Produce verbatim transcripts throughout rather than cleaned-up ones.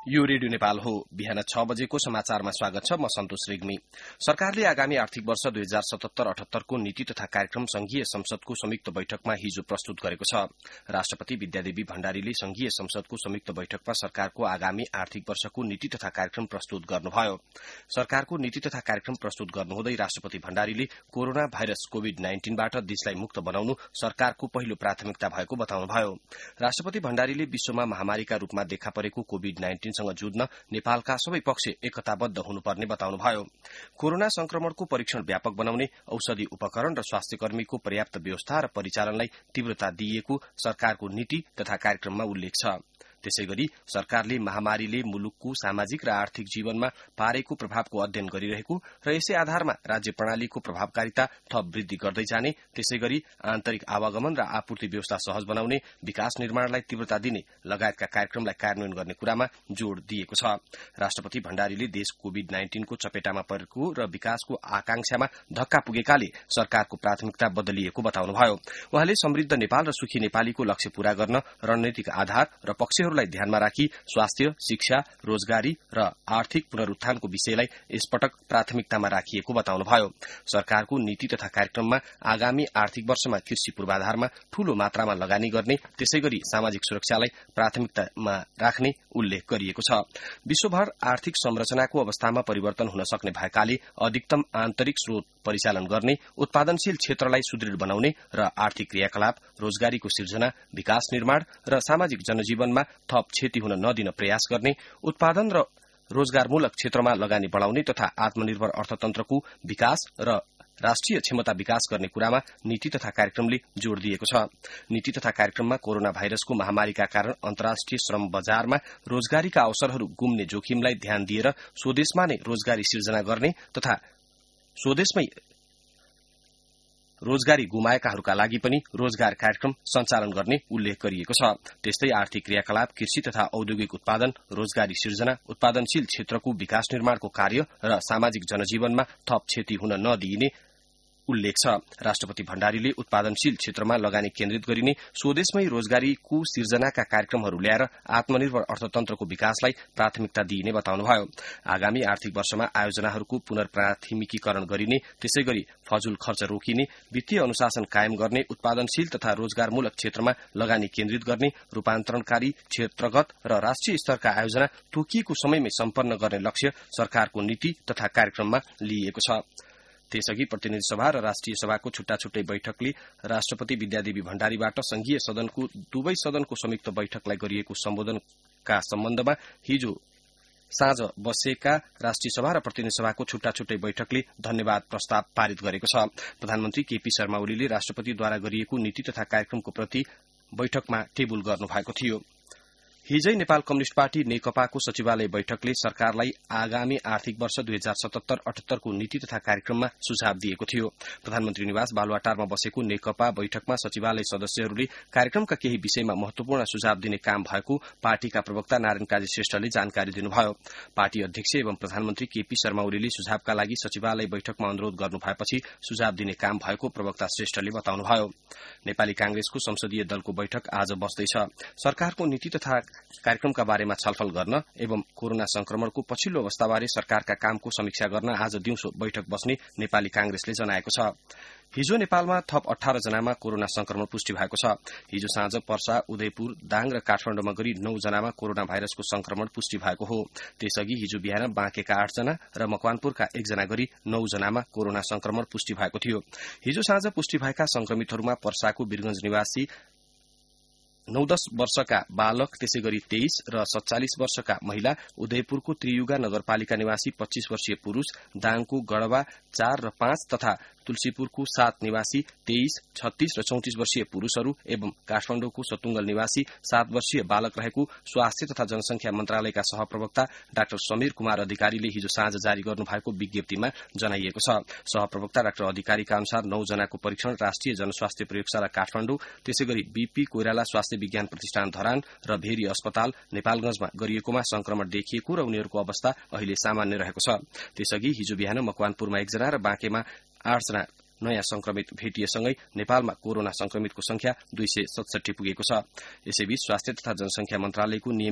यो रेडियो नेपाल हो। बिहान छ बजेको समाचारमा स्वागत छ। म सन्तोष रेग्मी। सरकारले आगामी आर्थिक वर्ष दुई हजार सतहत्तर अठहत्तरको नीति तथा कार्यक्रम संघीय संसदको संयुक्त बैठकमा हिजो प्रस्तुत गरेको छ। राष्ट्रपति विद्यादेवी भण्डारीले संघीय संसदको संयुक्त बैठकमा सरकारको आगामी आर्थिक वर्षको नीति तथा कार्यक्रम प्रस्तुत गर्नुभयो। सरकारको नीति तथा कार्यक्रम प्रस्तुत गर्नुहुँदै राष्ट्रपति भण्डारीले कोरोना भाइरस कोविड नाइन्टीनबाट देशलाई मुक्त बनाउनु सरकारको पहिलो प्राथमिकता भएको बताउनुभयो। राष्ट्रपति भण्डारीले विश्वमा महामारीका रूपमा देखा परेको कोविड नाइन्टीन सँग जुझ्न नेपालका सबै पक्ष एकताबद्ध हुनुपर्ने बताउनुभयो। कोरोना संक्रमणको परीक्षण व्यापक बनाउने, औषधि उपकरण र स्वास्थ्य कर्मीको पर्याप्त व्यवस्था र परिचालनलाई तीव्रता दिइएको सरकारको नीति तथा कार्यक्रममा उल्लेख छ। त्यसैगरी सरकारले महामारीले मुलुकको सामाजिक र आर्थिक जीवनमा पारेको प्रभावको अध्ययन गरिरहेको र यसै आधारमा राज्य प्रणालीको प्रभावकारिता थप वृद्धि गर्दै जाने, त्यसैगरी आन्तरिक आवागमन र आपूर्ति व्यवस्था सहज बनाउने, विकास निर्माणलाई तीव्रता दिने लगायतका कार्यक्रमलाई कार्यान्वयन गर्ने कुरामा जोड़ दिएको छ। राष्ट्रपति भण्डारीले देश कोविड नाइन्टीनको चपेटामा परेको र विकासको आकांक्षामा धक्का पुगेकाले सरकारको प्राथमिकता बदलिएको बताउनुभयो। उहाँले समृद्ध नेपाल र सुखी नेपालीको लक्ष्य पूरा गर्न रणनीतिक आधार र पक्ष लाई ध्यानमा राखी स्वास्थ्य, शिक्षा, रोजगारी र आर्थिक पुनरुत्थानको विषयलाई यसपटक प्राथमिकतामा राखिएको बताउनुभयो। सरकारको नीति तथा कार्यक्रममा आगामी आर्थिक वर्षमा कृषि पूर्वाधारमा ठूलो मात्रामा लगानी गर्ने, त्यसैगरी सामाजिक सुरक्षालाई प्राथमिकतामा राख्ने उल्लेख गरिएको छ। विश्वभर आर्थिक संरचनाको अवस्थामा परिवर्तन हुन सक्ने भएकाले अधिकतम आन्तरिक स्रोत परिचालन गर्ने, उत्पादनशील क्षेत्रलाई सुदृढ बनाउने र आर्थिक क्रियाकलाप, रोजगारीको सिर्जना, विकास निर्माण र सामाजिक जनजीवनमा थप क्षति हुन नदिन प्रयास गर्ने, उत्पादन र रोजगारमूलक क्षेत्रमा लगानी बढ़ाउने तथा आत्मनिर्भर अर्थतन्त्रको विकास र राष्ट्रिय क्षमता विकास गर्ने कुरामा नीति तथा कार्यक्रमले जोड़ दिएको छ। नीति तथा कार्यक्रममा कोरोना भाइरसको महामारीका कारण अन्तर्राष्ट्रिय श्रम बजारमा रोजगारीका अवसरहरू गुम्ने जोखिमलाई ध्यान दिएर स्वदेशमा नै रोजगारी सिर्जना गर्ने तथा स्वदेशमै रोजगारी गुमाएकाहरूका लागि पनि रोजगार कार्यक्रम सञ्चालन गर्ने उल्लेख गरिएको छ। त्यस्तै आर्थिक क्रियाकलाप, कृषि तथा औद्योगिक उत्पादन, रोजगारी सिर्जना, उत्पादनशील क्षेत्रको विकास निर्माणको कार्य र सामाजिक जनजीवनमा थप क्षति हुन नदिइने उल्लेख छ। राष्ट्रपति भण्डारीले उत्पादनशील क्षेत्रमा लगानी केन्द्रित गरिने, स्वदेशमै रोजगारीको सिर्जनाका कार्यक्रमहरू ल्याएर आत्मनिर्भर अर्थतन्त्रको विकासलाई प्राथमिकता दिइने बताउनुभयो। आगामी आर्थिक वर्षमा आयोजनाहरूको पुनर्प्राथमिकीकरण गरिने, त्यसैगरी फजुल खर्च रोकिने, वित्तीय अनुशासन कायम गर्ने, उत्पादनशील तथा रोजगारमूलक क्षेत्रमा लगानी केन्द्रित गर्ने, रूपान्तरणकारी क्षेत्रगत र राष्ट्रिय स्तरका आयोजना तोकिएको समयमै सम्पन्न गर्ने लक्ष्य सरकारको नीति तथा कार्यक्रममा लिइएको छ। त्यसअघि प्रतिनिधि सभा र राष्ट्रिय सभाको छुट्टा छुट्टै बैठकले राष्ट्रपति विद्यादेवी भण्डारीबाट संघीय सदनको दुवै सदनको संयुक्त बैठकलाई गरिएको सम्बोधनका सम्बन्धमा हिजो साँझ बसेका राष्ट्रिय सभा र प्रतिनिधि सभाको छुट्टा छुट्टै बैठकले धन्यवाद प्रस्ताव पारित गरेको छ। प्रधानमन्त्री केपी शर्मा ओलीले राष्ट्रपतिद्वारा गरिएको नीति तथा कार्यक्रमको प्रति बैठकमा टेबुल गर्नुभएको थियो। हिजै नेपाल कम्युनिष्ट पार्टी नेकपाको सचिवालय बैठकले सरकारलाई आगामी आर्थिक वर्ष दुई हजार सतहत्तर अठहत्तरको नीति तथा कार्यक्रममा सुझाव दिएको थियो। प्रधानमन्त्री निवास बालुवाटारमा बसेको नेकपा बैठकमा सचिवालय सदस्यहरूले कार्यक्रमका केही विषयमा महत्वपूर्ण सुझाव दिने काम भएको पार्टीका प्रवक्ता नारायण काजी श्रेष्ठले जानकारी दिनुभयो। पार्टी अध्यक्ष एवं प्रधानमन्त्री केपी शर्मा ओलीले सुझावका लागि सचिवालय बैठकमा अनुरोध गर्नु भएपछि सुझाव दिने काम भएको प्रवक्ता श्रेष्ठले बताउनुभयो। नेपाली कांग्रेसको संसदीय दलको बैठक आज बस्दैछ। सरकारको नीति तथा कार्यक्रमका बारेमा छलफल गर्न एवं कोरोना संक्रमणको पछिल्लो अवस्थाबारे सरकारका कामको समीक्षा गर्न आज दिउँसो बैठक बस्ने नेपाली कांग्रेसले जनाएको छ। हिजो नेपालमा थप अठार जनामा कोरोना संक्रमण पुष्टि भएको छ। हिजो साँझ पर्सा, उदयपुर, दाङ र काठमाडौँमा गरी नौ जनामा कोरोना भाइरसको संक्रमण पुष्टि भएको हो। त्यसअघि हिजो बिहान बाँकेका आठ जना र मकवानपुरका एकजना गरी नौ जनामा कोरोना संक्रमण पुष्टि भएको थियो। हिजो साँझ पुष्टि भएका संक्रमितहरूमा पर्साको वीरगंज निवासी नौ दस वर्षका बालक, त्यसै गरी तेइस र सत्तालिस वर्षका महिला, उदयपुरको त्रियुगा नगरपालिका निवासी पच्चीस वर्षीय पुरूष, दाङको गढ़वा चार र पाँच तथा तुलसीपुरको सात निवासी तेइस, छत्तीस र चौतिस वर्षीय पुरूषहरू एवं काठमाडौँको सतुङ्गल निवासी सात वर्षीय बालक रहेको स्वास्थ्य तथा जनसंख्या मन्त्रालयका सहप्रवक्ता डाक्टर समीर कुमार अधिकारीले हिजो साँझ जारी गर्नुभएको विज्ञप्तिमा जनाइएको छ। सहप्रवक्ता डाक्टर अधिकारीका अनुसार नौ जनाको परीक्षण राष्ट्रिय जनस्वास्थ्य प्रयोगशाला काठमाडौँ, त्यसैगरी बीपी कोइराला स्वास्थ्य विज्ञान प्रतिष्ठान धरान र भेरी अस्पताल नेपालगंजमा गरिएकोमा संक्रमण देखिएको र उनीहरूको अवस्था अहिले सामान्य रहेको छ। त्यसअघि हिजो बिहान मकवानपुरमा एकजना र बाँकेमा आठजना नयाँ संक्रमित भेटिएसँगै नेपालमा कोरोना संक्रमितको संख्या दुई सय सतसठी पुगेको छ। यसैबीच स्वास्थ्य तथा जनसंख्या मन्त्रालयको नियमित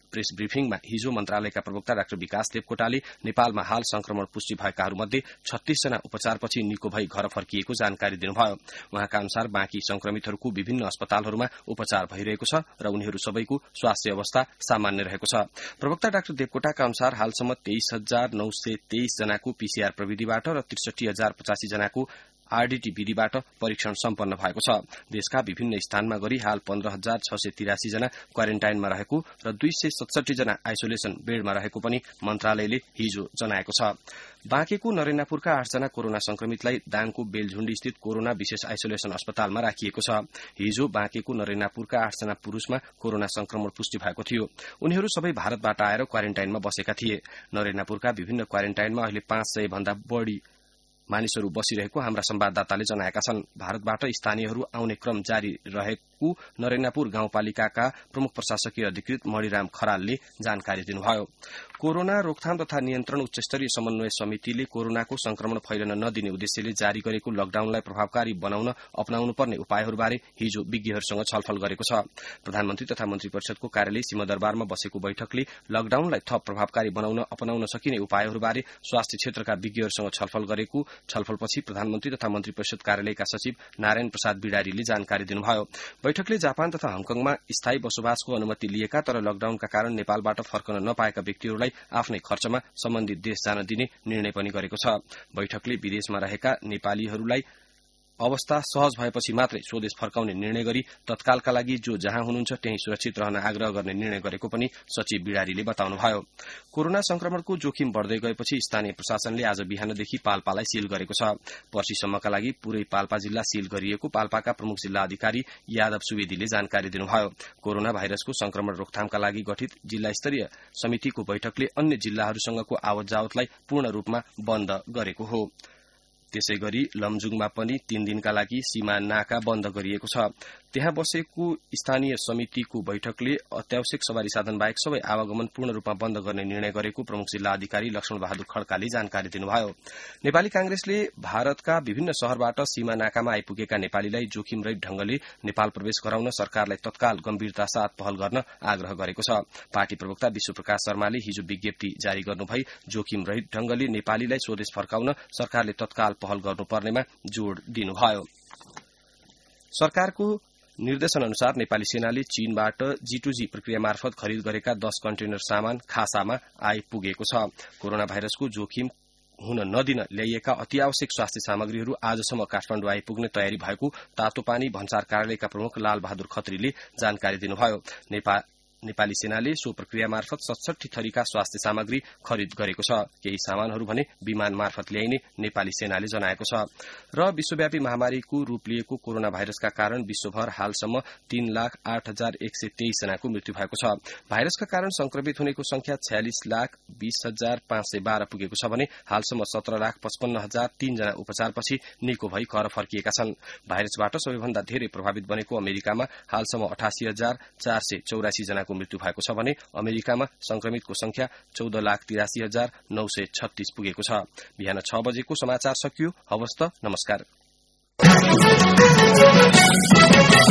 प्रेस ब्रिफिङमा हिजो मन्त्रालयका प्रवक्ता डाक्टर विकास देवकोटाले नेपालमा हाल संक्रमण पुष्टि भएकाहरूमध्ये छत्तीस जना उपचारपछि निको भई घर फर्किएको जानकारी दिनुभयो। उहाँका अनुसार बाँकी संक्रमितहरूको विभिन्न अस्पतालहरूमा उपचार भइरहेको छ र उनीहरू सबैको स्वास्थ्य अवस्था सामान्य रहेको छ। प्रवक्ता डाक्टर देवकोटाका अनुसार हालसम्म तेइस हजार नौ सय तेइस जनाको पीसीआर प्रविधिबाट र त्रिसठी हजार पचासी जनाको आरडीटी विधिबाट परीक्षण सम्पन्न भएको छ। देशका विभिन्न स्थानमा गरी हाल पन्ध्र हजार छ सय तिरासी जना क्वारेन्टाइनमा रहेको र दुई सय सतसठी जना आइसोलेसन बेडमा रहेको पनि मन्त्रालयले हिजो जनाएको छ। बाँकेको नरेन्द्रपुरका आठजना कोरोना संक्रमितलाई दाङको बेलझुण्डी स्थित कोरोना विशेष आइसोलेसन अस्पतालमा राखिएको छ। हिजो बाँकेको नरेन्द्रपुरका आठजना पुरूषमा कोरोना संक्रमण पुष्टि भएको थियो। उनीहरू सबै भारतबाट आएर क्वारेन्टाइनमा बसेका थिए। नरेन्द्रपुरका विभिन्न क्वारेन्टाइनमा अहिले पाँच सय भन्दा बढ़ी मानिसहरू बसिरहेको हाम्रा संवाददाताले जनाएका छन्। भारतबाट स्थानीयहरू आउने क्रम जारी रहेको नरेन्द्रपुर गाउँपालिकाका प्रमुख प्रशासकीय अधिकृत मणिराम खरालले जानकारी दिनुभयो। कोरोना रोकथाम तथा नियन्त्रण उच्चस्तरीय समन्वय समितिले कोरोनाको संक्रमण फैलन नदिने उद्देश्यले जारी गरेको लकडाउनलाई प्रभावकारी बनाउन अपनाउनुपर्ने उपायहरूबारे हिजो विज्ञहरूसँग छलफल गरेको छ। प्रधानमन्त्री तथा मन्त्री परिषदको कार्यालय सिंहदरबारमा बसेको बैठकले लकडाउनलाई थप प्रभावकारी बनाउन अपनाउन सकिने उपायहरूबारे स्वास्थ्य क्षेत्रका विज्ञहरूसँग छलफल गरेको छलफलपछि प्रधानमन्त्री तथा मन्त्री परिषद कार्यालयका सचिव नारायण प्रसाद बिडारीले जानकारी दिनुभयो। बैठकले जापान तथा हङकङमा स्थायी बसोबासको अनुमति लिएका तर लकडाउनका कारण नेपालबाट फर्कन नपाएका व्यक्तिहरूलाई आफ्नै खर्चमा सम्बन्धित देश जान दिने निर्णय पनि गरेको छ। बैठकले विदेशमा रहेका नेपालीहरूलाई अवस्था सहज भएपछि मात्रै स्वदेश फर्काउने निर्णय गरी तत्कालका लागि जो जहाँ हुनुहुन्छ त्यही सुरक्षित रहन आग्रह गर्ने निर्णय गरेको पनि सचिव बिडारीले बताउनुभयो। कोरोना संक्रमणको जोखिम बढ़दै गएपछि स्थानीय प्रशासनले आज बिहानदेखि पाल्पालाई सील गरेको छ। पर्सिसम्मका लागि पूरै पाल्पा जिल्ला सील गरिएको पाल्पाका प्रमुख जिल्ला अधिकारी यादव सुवेदीले जानकारी दिनुभयो। कोरोना भाइरसको संक्रमण रोकथामका लागि गठित जिल्ला स्तरीय समितिको बैठकले अन्य जिल्लाहरूसँगको आवत जावतलाई पूर्ण रूपमा बन्द गरेको हो। त्यसै गरी लमजुङमा पनि तीन दिनका लागि सीमा नाका बन्द गरिएको छ। त्यहाँ बसेको स्थानीय समितिको बैठकले अत्यावश्यक सवारी साधन बाहेक सबै आवागमन पूर्ण रूपमा बन्द गर्ने निर्णय गरेको प्रमुख जिल्ला अधिकारी लक्ष्मण बहादुर खड्काले जानकारी दिनुभयो। नेपाली कांग्रेसले भारतका विभिन्न शहरबाट सीमा नाकामा आइपुगेका नेपालीलाई जोखिम रहित ढंगले नेपाल प्रवेश गराउन सरकारलाई तत्काल गम्भीरता साथ पहल गर्न आग्रह गरेको छ। पार्टी प्रवक्ता विश्वप्रकाश शर्माले हिजो विज्ञप्ति जारी गर्नुभई जोखिम रहित ढंगले नेपालीलाई स्वदेश फर्काउन सरकारले तत्काल पहल गर्नुपर्नेमा जोड़ दिनुभयो। सरकारको निर्देशन अनुसार नेपाली सेनाले चीनबाट जी टू जी प्रक्रिया मार्फत खरिद गरेका दस कन्टेनर सामान खासामा आइपुगेको छ। कोरोना भाइरसको जोखिम हुन नदिन ल्याइएका अति आवश्यक स्वास्थ्य सामग्रीहरू आजसम्म काठमाण्डु आइपुग्ने तयारी भएको तातोपानी भन्सार कार्यालयका प्रमुख लाल बहादुर खत्रीले जानकारी दिनुभयो। नेपाल नेपाली सेनाले सो प्रक्रिया मार्फत सतसठी थरीका स्वास्थ्य सामग्री खरिद गरेको छ। केही सामानहरू भने विमान मार्फत ल्याइने नेपाली सेनाले जनाएको छ। र विश्वव्यापी महामारीको रूप लिएको कोरोना भाइरसका कारण विश्वभर हालसम्म तीन लाख आठ हजार एक सय तेइस जनाको मृत्यु भएको छ। भाइरसका कारण संक्रमित हुनेको संख्या छयालिस लाख बीस हजार पाँच सय बाह्र पुगेको छ भने हालसम्म सत्र लाख पचपन्न हजार तीन जना उपचारपछि निको भई घर फर्किएका छन्। भाइरसबाट सबैभन्दा धेरै प्रभावित बनेको अमेरिकामा हालसम्म अठासी हजार चार सय चौरासी जना मृत्यु भएको छ भने अमेरिकामा संक्रमितको संख्या चौध लाख तिरासी हजार नौ सय छत्तीस पुगेको छ। बिहान छ बजेको समाचार सकियो। हवस् त, नमस्कार।